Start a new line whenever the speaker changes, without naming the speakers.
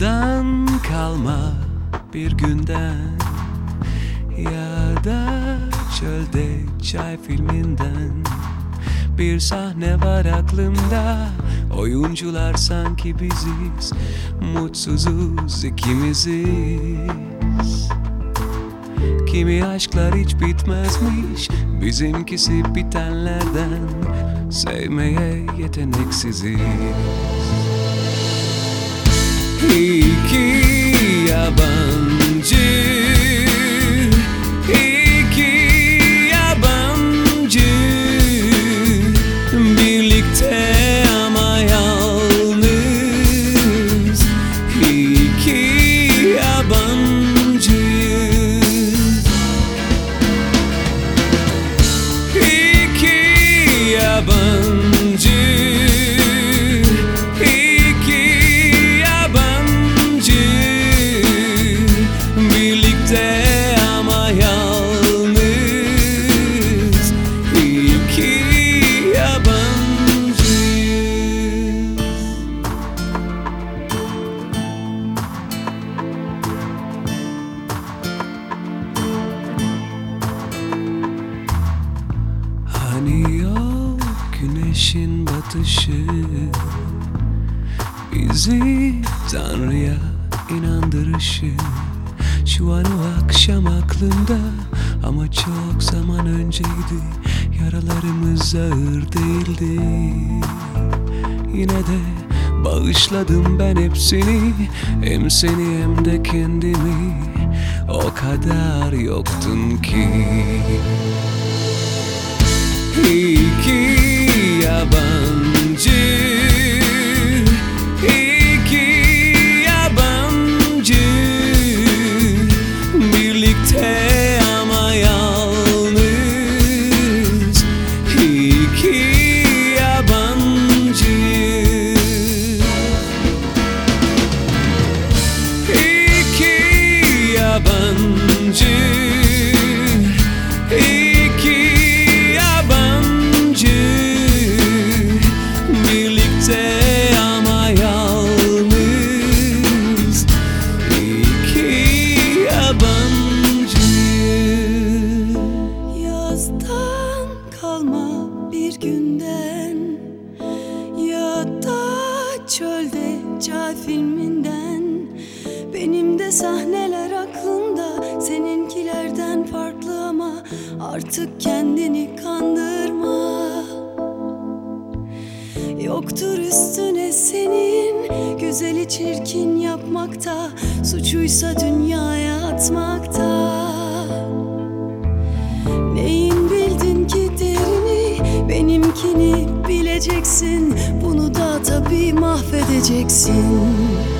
Yoldan kalma bir günden, ya da çölde çay filminden bir sahne var aklımda. Oyuncular sanki biziz, mutsuzuz ikimiziz. Kimi aşklar hiç bitmezmiş, bizimkisi bitenlerden. Sevmeye yeteneksiziz. İki yabancı, iki yabancı, birlikte ama yalnız. İki yabancıyız, iki yabancı. Ama yalnız, iki yabancıyız. Hani yok güneşin batışı, bizi Tanrı'ya inandırışı. Şu an o akşam aklımda, ama çok zaman önceydi. Yaralarımız ağır değildi. Yine de bağışladım ben hepsini, hem seni hem de kendimi. O kadar yoktun ki. İki yabancı, ama yalnız. İki yabancıyız, iki yabancı, iki yabancı, birlikte ama yalnız. İki yabancı.
Yazdan kalma bir günden, ya da çölde çay filminden. Benim de sahneler aklımda, seninkilerden farklı ama artık kendini kandırma. Yoktur üstüne senin, güzeli çirkin yapmakta, suçuysa dünyaya atmakta. Neyin bildin ki derini, benimkini bileceksin. Bunu da tabii mahvedeceksin.